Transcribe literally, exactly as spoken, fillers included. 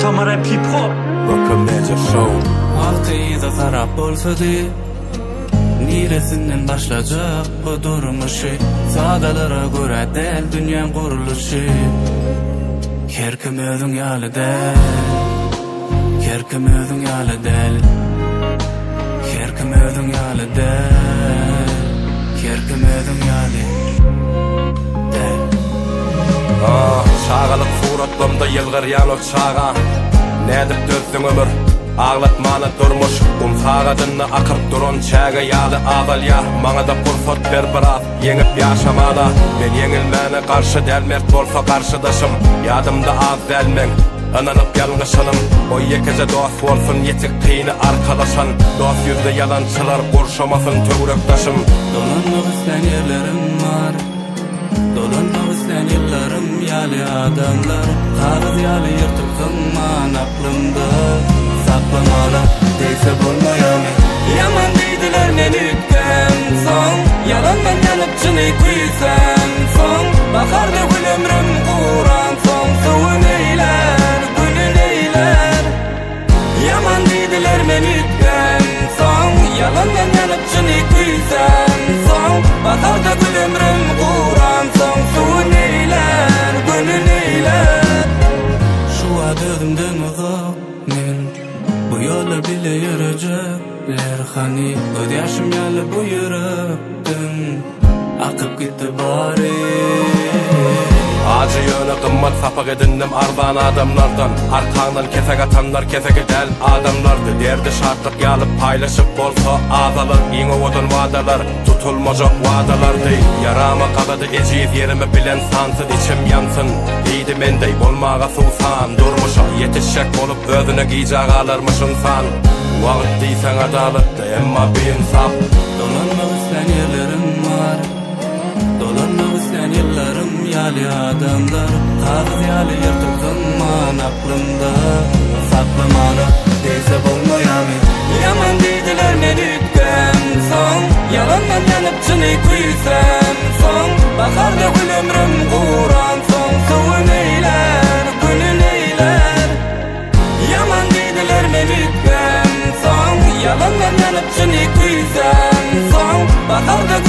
Samara Hip Hop Welcome Major Show. Altıyda taraf bolsady niresinden başlayacak bu durmuşu sadalara göre del dünyanın kuruluşu her kim özün yalı del her kim özün yalı del her kim özün yalı del her kim özün yalı del Ah, çağalık suratlamda yılgır yanık çağa Nedip dözdün ömür Ağlatmana durmuş Um sağadını akıp durun çağa yağlı ağal ya Mana da fırsat ver biraz Yenip yaşamana Ben yenilmene karşı delmert bolsa karşıdaşım Yadımda az delmen Ananıp yalngışınım O yekece dost olsun yetik kıyını arkadaşan Dost yüzde yalançılar kurşamasın tövröktaşım Dolanmak isten yerlerim var Dolanmak isten yıllarım yali adamlar Kağız yali yırtıp zaman aklımda Saklamalı deyse bulmayam Yaman deydiler ne nükten son Yalandan yanıp çını kuysam son Bakarda gül ömrüm kuran son Suvun eyler, günün eyler Yaman deydiler ne nükten son Yalandan yanıp çını kuysam son Bakarda gül ömrüm kuran son Suvun eyler, günün eyler Şu adımdan uzak men Bu yollar bile yürüyecekler hani Öz yaşım yalı bu yürekten Akıp gitti bari Acı yönü kımmat sapak edindim arban adamlardan Arkandan kesek atanlar kesek edel adamlardı Derdi şartlık yalıp paylaşıp bolsa azalır Yine odun vadalar tutulmacak vadalar değil Yarama kaladı eciyiz yerimi bilen sansız içim yansın İydi mendey bolmağa susan durmuşa Yetişecek olup özüne giyecek alırmışın san Vağıt deysen adalıktı emma bir insaf Dolanmak isten yerlerim var Dolanmak isten yıllarım yali adamlar Kağız yali yırtıp zaman aklımda Saklamalı deyse bulmayam Yaman deydiler ne nükten son Yalandan yanıp çını kuysam son Bakarda gül ömrüm kuran son Suvun eyler, günün eyler Yaman deydiler ne nükten son Yalandan yanıp çını kuysam son Bakarda